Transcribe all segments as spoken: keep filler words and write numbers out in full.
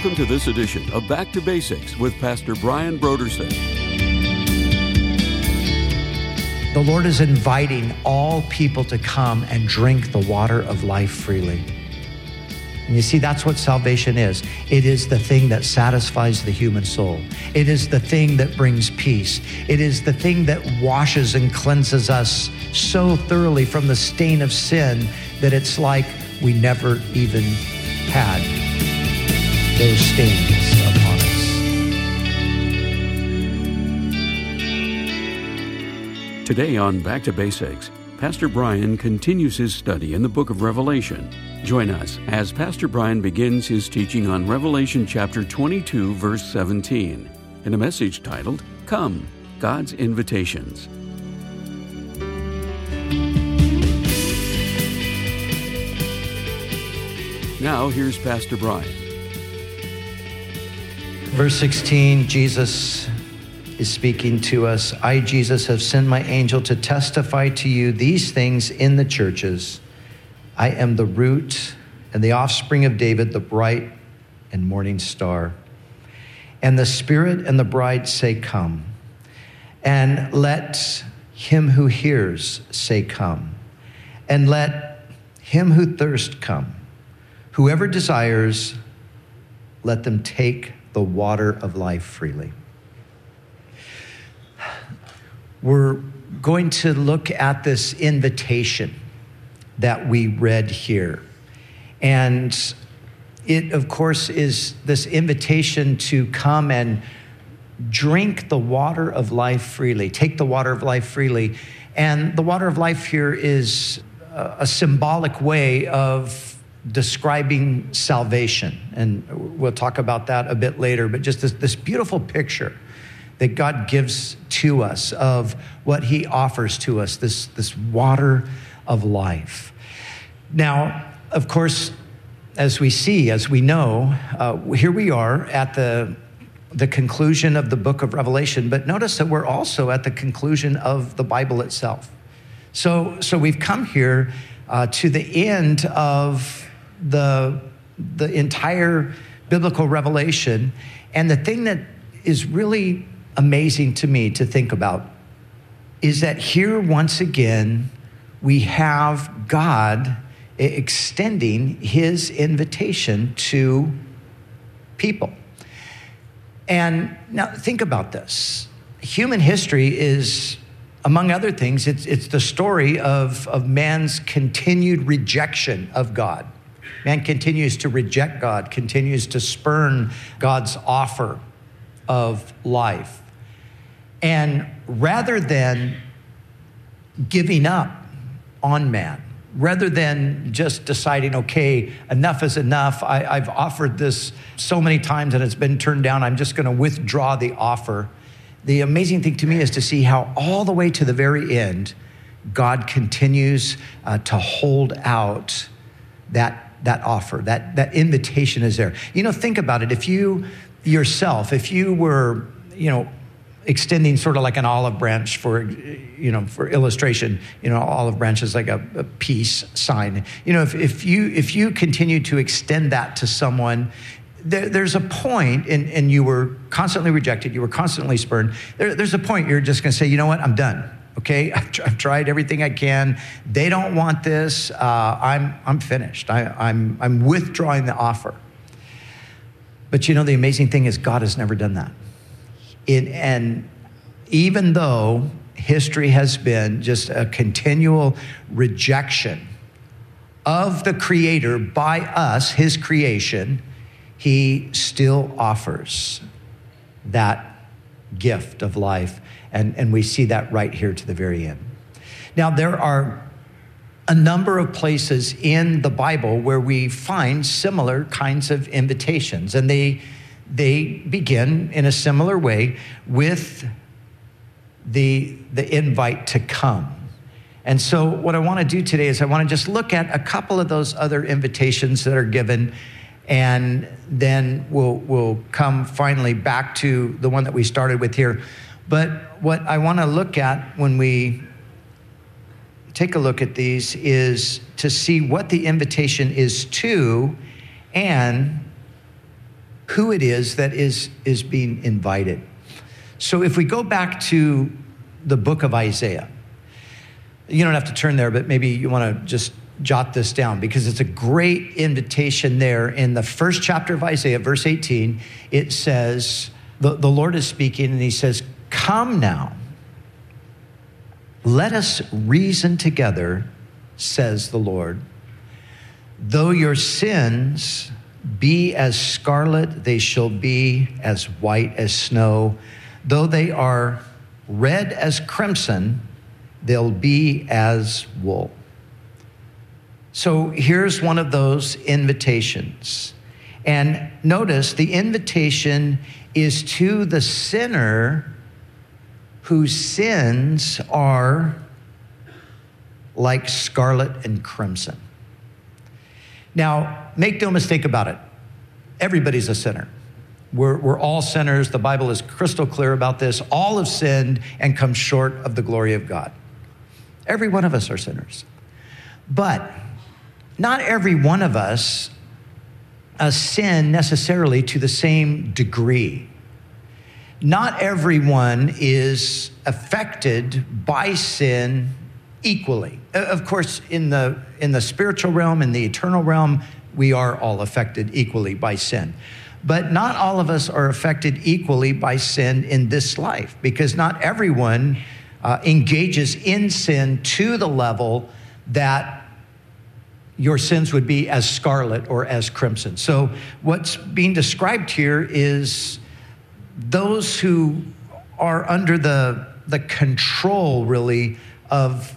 Welcome to this edition of Back to Basics with Pastor Brian Brodersen. The Lord is inviting all people to come and drink the water of life freely. And you see, that's what salvation is. It is the thing that satisfies the human soul. It is the thing that brings peace. It is the thing that washes and cleanses us so thoroughly from the stain of sin that it's like we never even had those stains upon us. Today on Back to Basics, Pastor Brian continues his study in the book of Revelation. Join us as Pastor Brian begins his teaching on Revelation chapter twenty-two, verse seventeen, in a message titled, Come, God's Invitations. Now, here's Pastor Brian. Verse sixteen, Jesus is speaking to us. I, Jesus, have sent my angel to testify to you these things in the churches. I am the root and the offspring of David, the bright and morning star. And the Spirit and the bride say, Come. And let him who hears say, Come. And let him who thirsts come. Whoever desires, let them take the water of life freely. We're going to look at this invitation that we read here. And it, of course, is this invitation to come and drink the water of life freely, take the water of life freely. And the water of life here is a, a symbolic way of describing salvation. And we'll talk about that a bit later, but just this, this beautiful picture that God gives to us of what he offers to us, this, this water of life. Now, of course, as we see, as we know, uh, here we are at the, the conclusion of the book of Revelation, but notice that we're also at the conclusion of the Bible itself. So, so we've come here uh, to the end of the, the entire biblical revelation, and the thing that is really amazing to me to think about is that here once again we have God extending his invitation to people. And now think about this. Human history is, among other things, it's, it's the story of, of man's continued rejection of God. Man continues to reject God, continues to spurn God's offer of life. And rather than giving up on man, rather than just deciding, okay, enough is enough, I, I've offered this so many times and it's been turned down, I'm just gonna withdraw the offer. The amazing thing to me is to see how all the way to the very end, God continues uh, to hold out that that offer, that, that invitation is there. You know, think about it. If you yourself, if you were, you know, extending sort of like an olive branch for, you know, for illustration, you know, olive branch is like a, a peace sign. You know, if, if you if you continue to extend that to someone, there, there's a point, and, and you were constantly rejected, you were constantly spurned, there, there's a point you're just gonna say, you know what, I'm done. Okay, I've, tr- I've tried everything I can. They don't want this. Uh, I'm I'm finished. I, I'm I'm withdrawing the offer. But you know, the amazing thing is God has never done that. It, and even though history has been just a continual rejection of the Creator by us, his creation, he still offers that gift of life. And, and we see that right here to the very end. Now, there are a number of places in the Bible where we find similar kinds of invitations, and they, they begin in a similar way with the, the invite to come. And so what I want to do today is I want to just look at a couple of those other invitations that are given, and then we'll, we'll come finally back to the one that we started with here. But what I want to look at when we take a look at these is to see what the invitation is to and who it is that is, is being invited. So if we go back to the book of Isaiah, you don't have to turn there, but maybe you want to just jot this down because it's a great invitation there. In the first chapter of Isaiah, verse eighteen, it says, the, the Lord is speaking and he says, "Come now, let us reason together, says the Lord. Though your sins be as scarlet, they shall be as white as snow. Though they are red as crimson, they'll be as wool." So here's one of those invitations. And notice the invitation is to the sinner whose sins are like scarlet and crimson. Now, make no mistake about it. Everybody's a sinner. We're, we're all sinners. The Bible is crystal clear about this. All have sinned and come short of the glory of God. Every one of us are sinners. But not every one of us uh, sin necessarily to the same degree. Not everyone is affected by sin equally. Of course, in the in the spiritual realm, in the eternal realm, we are all affected equally by sin. But not all of us are affected equally by sin in this life, because not everyone uh, engages in sin to the level that your sins would be as scarlet or as crimson. So what's being described here is those who are under the, the control, really, of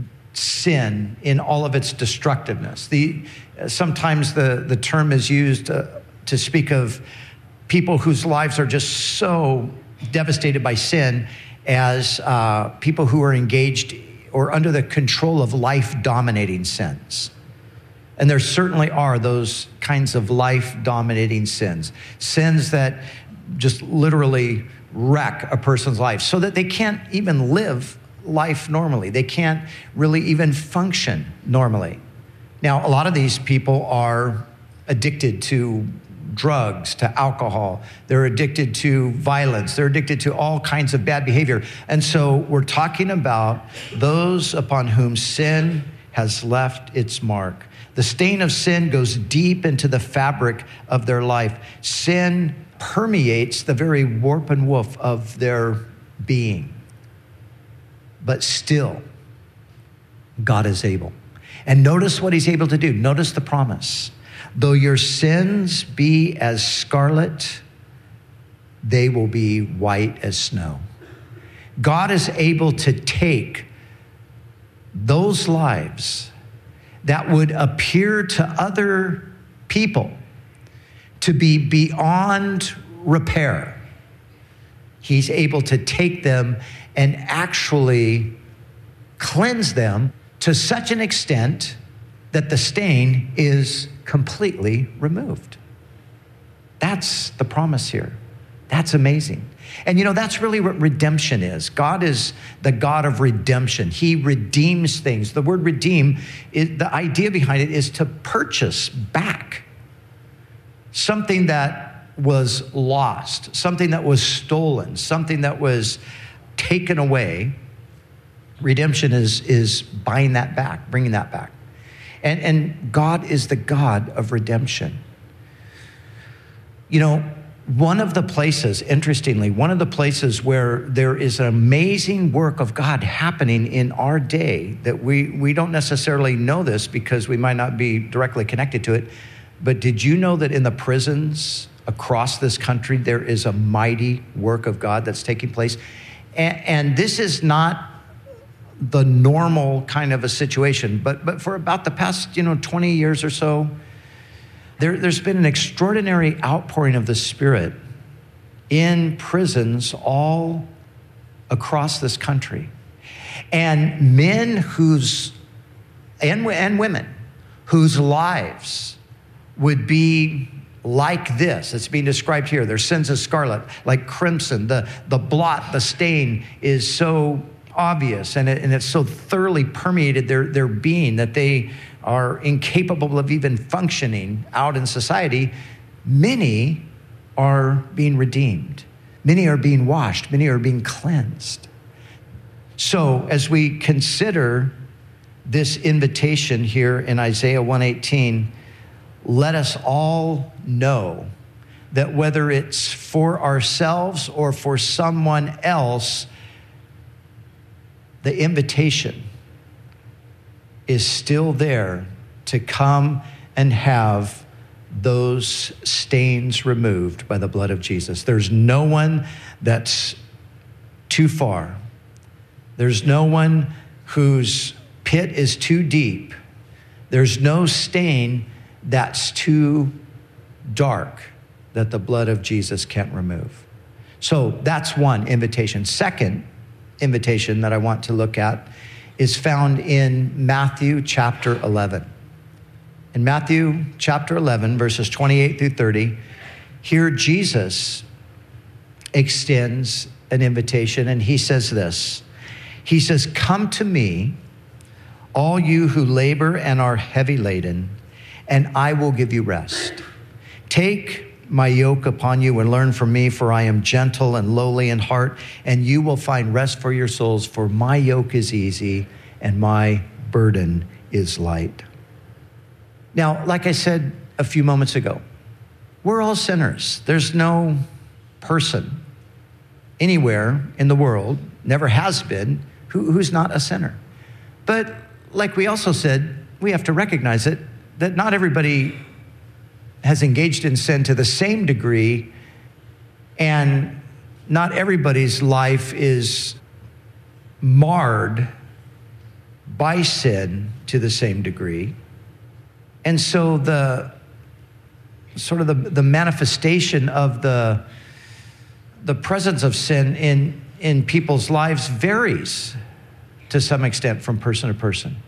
sin in all of its destructiveness. The, sometimes the, the term is used uh, to speak of people whose lives are just so devastated by sin as uh, people who are engaged or under the control of life-dominating sins. And there certainly are those kinds of life-dominating sins, sins that just literally wreck a person's life so that they can't even live life normally. They can't really even function normally. Now, a lot of these people are addicted to drugs, to alcohol. They're addicted to violence. They're addicted to all kinds of bad behavior. And so we're talking about those upon whom sin has left its mark. The stain of sin goes deep into the fabric of their life. Sin permeates the very warp and woof of their being. But still, God is able. And notice what he's able to do. Notice the promise. Though your sins be as scarlet, they will be white as snow. God is able to take those lives that would appear to other people to be beyond repair. He's able to take them and actually cleanse them to such an extent that the stain is completely removed. That's the promise here. That's amazing. And you know, that's really what redemption is. God is the God of redemption. He redeems things. The word redeem, is, the idea behind it is to purchase back something that was lost, something that was stolen, something that was taken away. Redemption is, is buying that back, bringing that back. And, and God is the God of redemption. You know, one of the places, interestingly, one of the places where there is an amazing work of God happening in our day that we, we don't necessarily know this because we might not be directly connected to it, but did you know that in the prisons across this country, there is a mighty work of God that's taking place? And, and this is not the normal kind of a situation, but, but for about the past, you know, twenty years or so, There, there's been an extraordinary outpouring of the Spirit in prisons all across this country. And men whose, and, and women, whose lives would be like this. It's being described here. Their sins as scarlet, like crimson. The, the blot, the stain is so obvious, and, it, and it's so thoroughly permeated their, their being that they are incapable of even functioning out in society. Many are being redeemed. Many are being washed. Many are being cleansed. So as we consider this invitation here in Isaiah one eighteen, let us all know that whether it's for ourselves or for someone else, the invitation is still there to come and have those stains removed by the blood of Jesus. There's no one that's too far. There's no one whose pit is too deep. There's no stain that's too dark that the blood of Jesus can't remove. So that's one invitation. Second invitation that I want to look at is found in Matthew chapter eleven. In Matthew chapter eleven, verses twenty-eight through thirty, here Jesus extends an invitation, and he says this. He says, "Come to me, all you who labor and are heavy laden, and I will give you rest. Take my yoke upon you and learn from me, for I am gentle and lowly in heart, and you will find rest for your souls, for my yoke is easy and my burden is light." Now, like I said a few moments ago, we're all sinners. There's no person anywhere in the world, never has been, who, who's not a sinner. But like we also said, we have to recognize it, that not everybody has engaged in sin to the same degree, and not everybody's life is marred by sin to the same degree. And so the sort of the, the manifestation of the, the presence of sin in, in people's lives varies to some extent from person to person.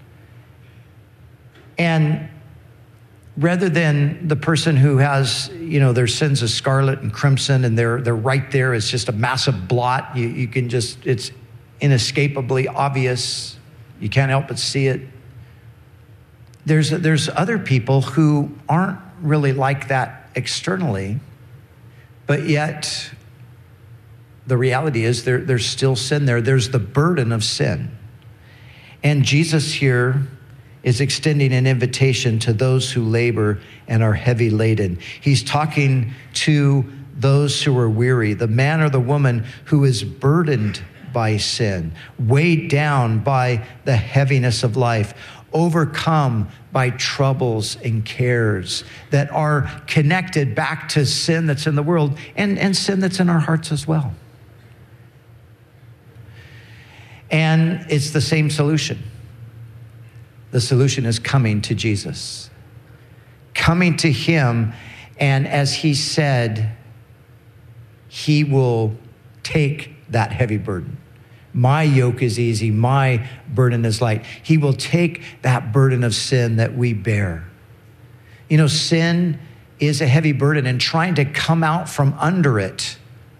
And rather than the person who has, you know, their sins as scarlet and crimson, and they're they're right there, it's just a massive blot. You, you can just, it's inescapably obvious. You can't help but see it. There's there's other people who aren't really like that externally, but yet the reality is there, there's still sin there. There's the burden of sin. And Jesus here is extending an invitation to those who labor and are heavy laden. He's talking to those who are weary, the man or the woman who is burdened by sin, weighed down by the heaviness of life, overcome by troubles and cares that are connected back to sin that's in the world and, and sin that's in our hearts as well. And it's the same solution. The solution is coming to Jesus. Coming to him, and as he said, he will take that heavy burden. My yoke is easy, my burden is light. He will take that burden of sin that we bear. You know, sin is a heavy burden, and trying to come out from under it,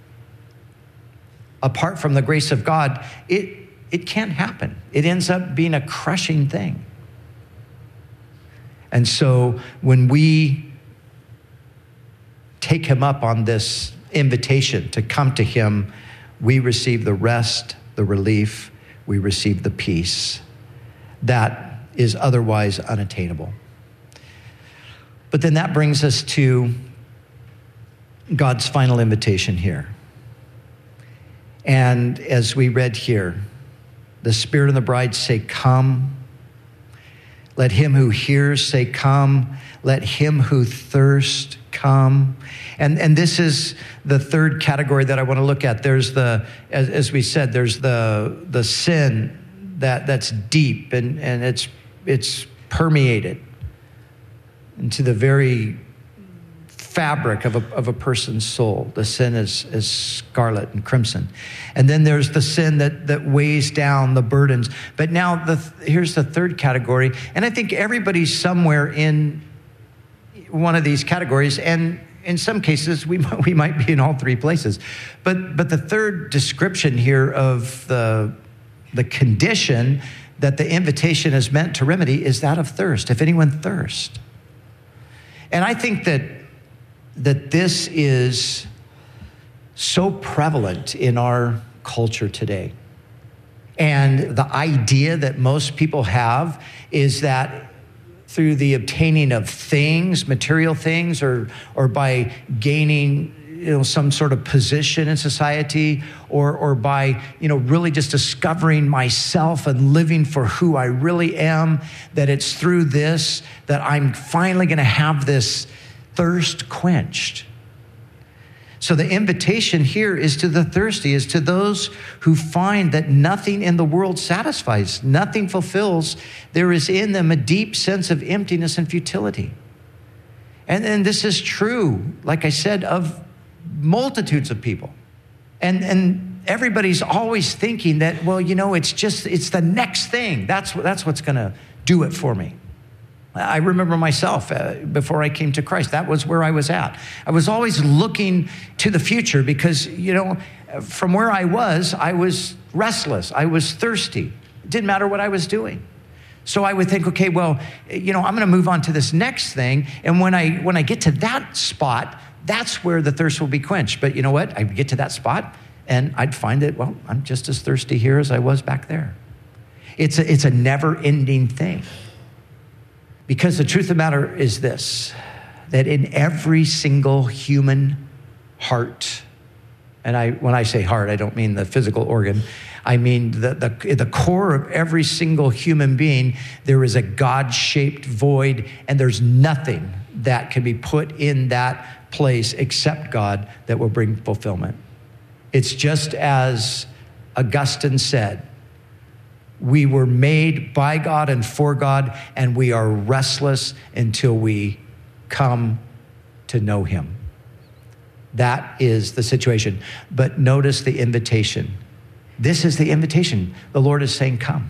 apart from the grace of God, it, it can't happen. It ends up being a crushing thing. And so when we take him up on this invitation to come to him, we receive the rest, the relief, we receive the peace that is otherwise unattainable. But then that brings us to God's final invitation here. And as we read here, the Spirit and the bride say, "Come." Let him who hears say, "Come." Let him who thirsts come. And, and this is the third category that I want to look at. There's the, as, as we said, there's the, the sin that, that's deep and, and it's, it's permeated into the very fabric of a, of a person's soul. The sin is, is scarlet and crimson. And then there's the sin that, that weighs down the burdens. But now the, here's the third category. And I think everybody's somewhere in one of these categories. And in some cases, we, we might be in all three places. But, but the third description here of the, the condition that the invitation is meant to remedy is that of thirst. If anyone thirsts. And I think that that this is so prevalent in our culture today. And the idea that most people have is that through the obtaining of things, material things, or or by gaining, you know, some sort of position in society, or or by, you know, really just discovering myself and living for who I really am, that it's through this that I'm finally going to have this thirst quenched. So the invitation here is to the thirsty, is to those who find that nothing in the world satisfies, nothing fulfills. There is in them a deep sense of emptiness and futility. And, and this is true, like I said, of multitudes of people. And, and everybody's always thinking that, well, you know, it's just, it's the next thing. That's, that's what's going to do it for me. I remember myself uh, before I came to Christ. That was where I was at. I was always looking to the future because, you know, from where I was, I was restless. I was thirsty. It didn't matter what I was doing. So I would think, okay, well, you know, I'm going to move on to this next thing. And when I when I get to that spot, that's where the thirst will be quenched. But you know what? I'd get to that spot and I'd find that, well, I'm just as thirsty here as I was back there. It's a, it's a never-ending thing. Because the truth of the matter is this, that in every single human heart, and I when I say heart, I don't mean the physical organ, I mean the, the, the core of every single human being, there is a God-shaped void, and there's nothing that can be put in that place except God that will bring fulfillment. It's just as Augustine said, we were made by God and for God, and we are restless until we come to know him. That is the situation. But notice the invitation. This is the invitation. The Lord is saying, come.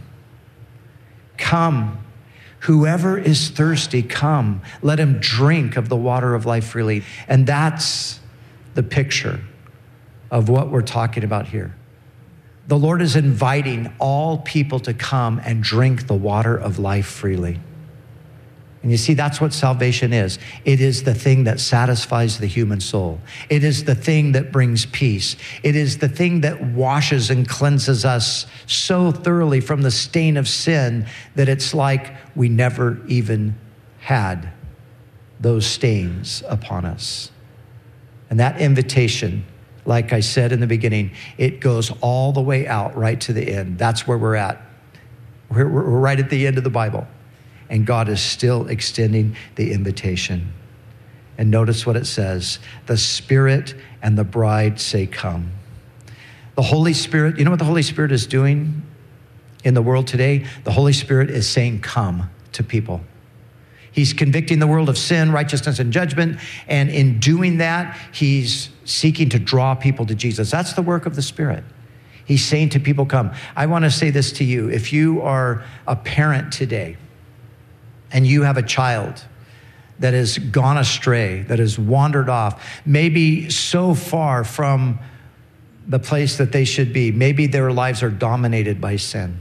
Come. Whoever is thirsty, come. Let him drink of the water of life freely. And that's the picture of what we're talking about here. The Lord is inviting all people to come and drink the water of life freely. And you see, that's what salvation is. It is the thing that satisfies the human soul. It is the thing that brings peace. It is the thing that washes and cleanses us so thoroughly from the stain of sin that it's like we never even had those stains upon us. And that invitation, like I said in the beginning, it goes all the way out right to the end. That's where we're at. We're, we're right at the end of the Bible. And God is still extending the invitation. And notice what it says. The Spirit and the bride say, come. The Holy Spirit, you know what the Holy Spirit is doing in the world today? The Holy Spirit is saying, come to people. He's convicting the world of sin, righteousness, and judgment. And in doing that, he's seeking to draw people to Jesus. That's the work of the Spirit. He's saying to people, come. I want to say this to you. If you are a parent today and you have a child that has gone astray, that has wandered off, maybe so far from the place that they should be, maybe their lives are dominated by sin.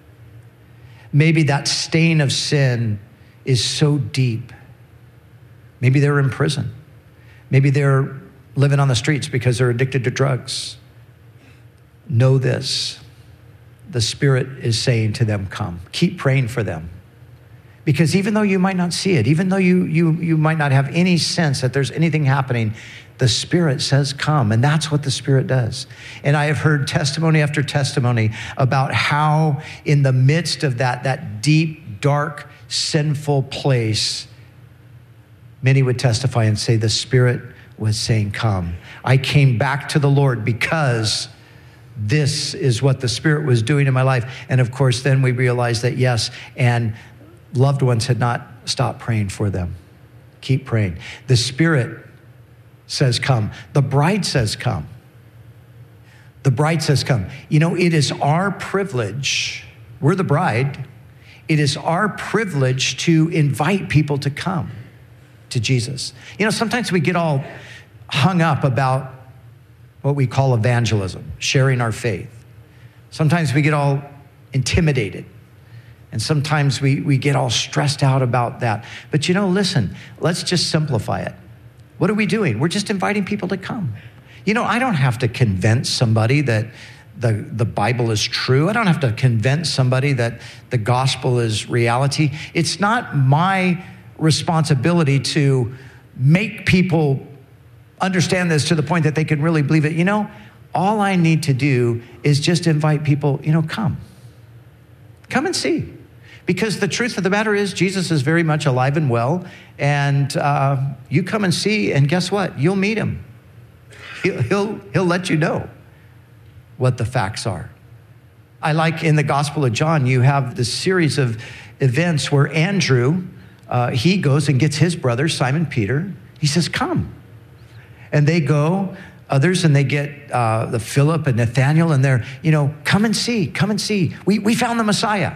Maybe that stain of sin is so deep. Maybe they're in prison. Maybe they're living on the streets because they're addicted to drugs. Know this. The Spirit is saying to them, come. Keep praying for them. Because even though you might not see it, even though you, you, you might not have any sense that there's anything happening, the Spirit says come, and that's what the Spirit does. And I have heard testimony after testimony about how in the midst of that, that deep, dark, sinful place, many would testify and say, the Spirit was saying, come. I came back to the Lord because this is what the Spirit was doing in my life. And of course, then we realized that yes, and loved ones had not stopped praying for them. Keep praying. The Spirit says, come. The bride says, come. The bride says, come. You know, it is our privilege. We're the bride. It is our privilege to invite people to come to Jesus. You know, sometimes we get all hung up about what we call evangelism, sharing our faith. Sometimes we get all intimidated. And sometimes we, we get all stressed out about that. But you know, listen, let's just simplify it. What are we doing? We're just inviting people to come. You know, I don't have to convince somebody that the, the Bible is true. I don't have to convince somebody that the gospel is reality. It's not my responsibility to make people understand this to the point that they can really believe it. You know, all I need to do is just invite people, you know, come. Come and see. Because the truth of the matter is Jesus is very much alive and well. And uh, you come and see, and guess what? You'll meet him. He'll, he'll, he'll let you know what the facts are. I like in the Gospel of John, you have this series of events where Andrew, uh, he goes and gets his brother, Simon Peter. He says, come. And they go, others, and they get uh, the Philip and Nathaniel, and they're, you know, come and see, come and see. We, we found the Messiah.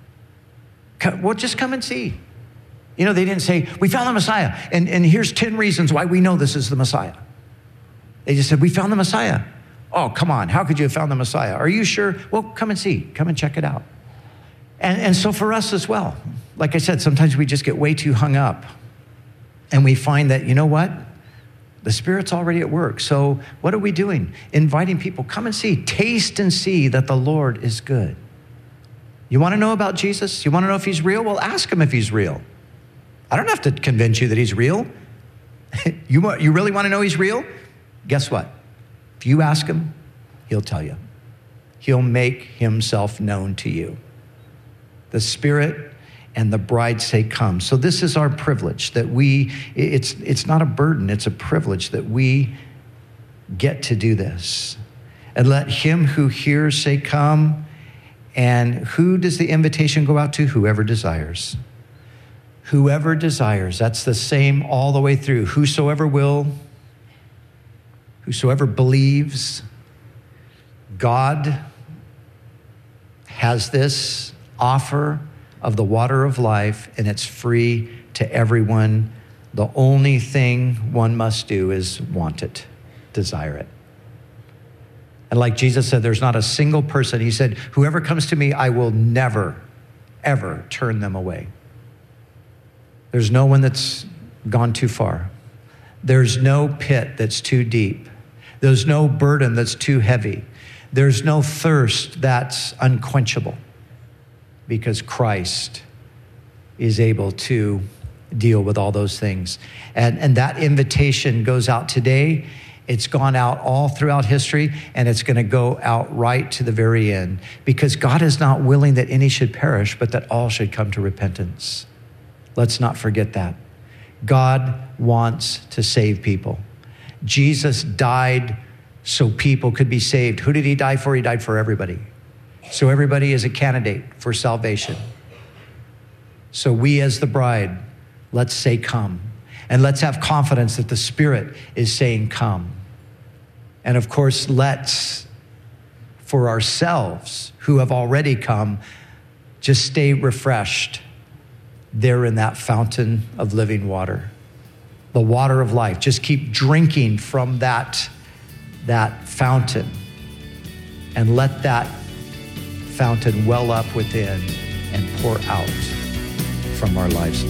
Come, well, just come and see. You know, they didn't say, we found the Messiah, and, and here's ten reasons why we know this is the Messiah. They just said, we found the Messiah. Oh, come on. How could you have found the Messiah? Are you sure? Well, come and see. Come and check it out. And, and so for us as well, like I said, sometimes we just get way too hung up. And we find that, you know what? The Spirit's already at work. So what are we doing? Inviting people, come and see. Taste and see that the Lord is good. You want to know about Jesus? You want to know if he's real? Well, ask him if he's real. I don't have to convince you that he's real. you, you really want to know he's real? Guess what? If you ask him, he'll tell you. He'll make himself known to you. The Spirit and the bride say, come. So this is our privilege that we, it's, it's not a burden, it's a privilege that we get to do this. And let him who hears say, come. And who does the invitation go out to? Whoever desires. Whoever desires. That's the same all the way through. Whosoever will, whosoever believes. God has this offer of the water of life, and it's free to everyone. The only thing one must do is want it, desire it. And like Jesus said, there's not a single person. He said, whoever comes to me, I will never, ever turn them away. There's no one that's gone too far. There's no pit that's too deep. There's no burden that's too heavy. There's no thirst that's unquenchable, because Christ is able to deal with all those things. And, and that invitation goes out today. It's gone out all throughout history, and it's going to go out right to the very end, because God is not willing that any should perish, but that all should come to repentance. Let's not forget that. God wants to save people. Jesus died so people could be saved. Who did he die for? He died for everybody. So everybody is a candidate for salvation. So we as the bride, let's say come. And let's have confidence that the Spirit is saying come. And of course, let's, for ourselves who have already come, just stay refreshed there in that fountain of living water, the water of life. Just keep drinking from that, that fountain, and let that fountain well up within and pour out from our lives.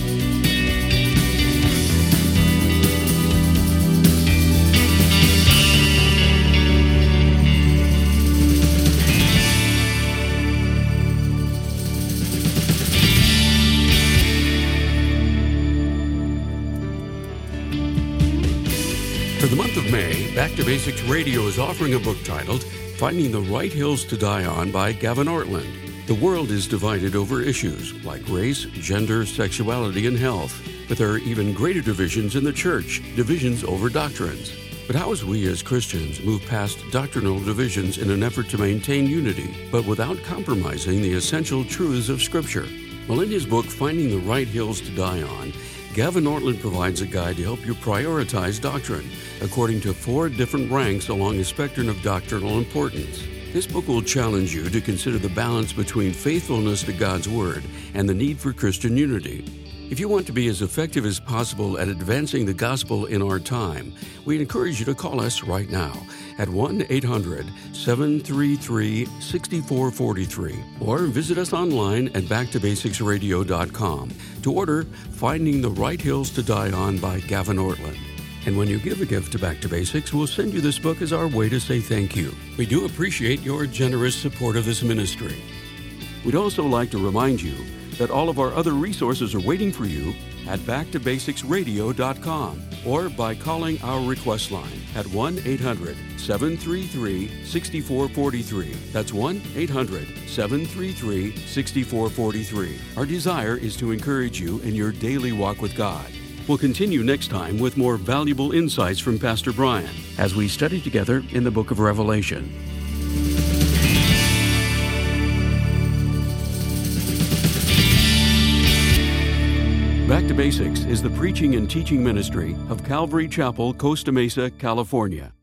For the month of May, Back to Basics Radio is offering a book titled Finding the Right Hills to Die On by Gavin Ortlund. The world is divided over issues like race, gender, sexuality, and health. But there are even greater divisions in the church, divisions over doctrines. But how as we as Christians move past doctrinal divisions in an effort to maintain unity, but without compromising the essential truths of Scripture? Well, in his book, Finding the Right Hills to Die On, Gavin Ortlund provides a guide to help you prioritize doctrine according to four different ranks along a spectrum of doctrinal importance. This book will challenge you to consider the balance between faithfulness to God's Word and the need for Christian unity. If you want to be as effective as possible at advancing the gospel in our time, we encourage you to call us right now at one eight hundred, seven three three, six four four three or visit us online at back to basics radio dot com to order Finding the Right Hills to Die On by Gavin Ortlund. And when you give a gift to Back to Basics, we'll send you this book as our way to say thank you. We do appreciate your generous support of this ministry. We'd also like to remind you that all of our other resources are waiting for you at back to basics radio dot com or by calling our request line at one eight hundred seven three three six four four three. That's one eight hundred seven three three six four four three. Our desire is to encourage you in your daily walk with God. We'll continue next time with more valuable insights from Pastor Brian as we study together in the book of Revelation. Back to Basics is the preaching and teaching ministry of Calvary Chapel, Costa Mesa, California.